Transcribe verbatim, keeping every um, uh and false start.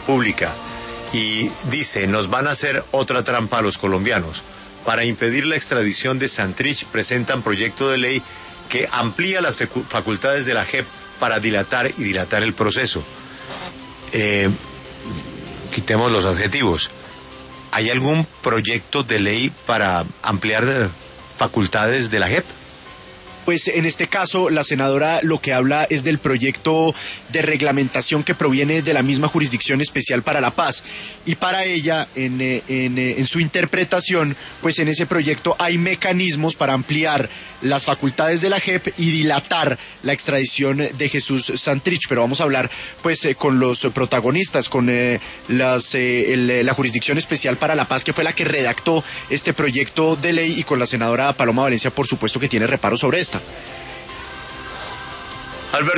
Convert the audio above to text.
pública y dice, nos van a hacer otra trampa a los colombianos. Para impedir la extradición de Santrich presentan proyecto de ley que amplía las facultades de la J E P para dilatar y dilatar el proceso. Eh, quitemos los adjetivos. ¿Hay algún proyecto de ley para ampliar facultades de la J E P? Pues en este caso la senadora lo que habla es del proyecto de reglamentación que proviene de la misma Jurisdicción Especial para la Paz, y para ella en, en, en su interpretación pues en ese proyecto hay mecanismos para ampliar las facultades de la J E P y dilatar la extradición de Jesús Santrich, pero vamos a hablar pues eh, con los protagonistas, con eh, las, eh, el, la Jurisdicción Especial para la Paz, que fue la que redactó este proyecto de ley, y con la senadora Paloma Valencia, por supuesto, que tiene reparos sobre esta.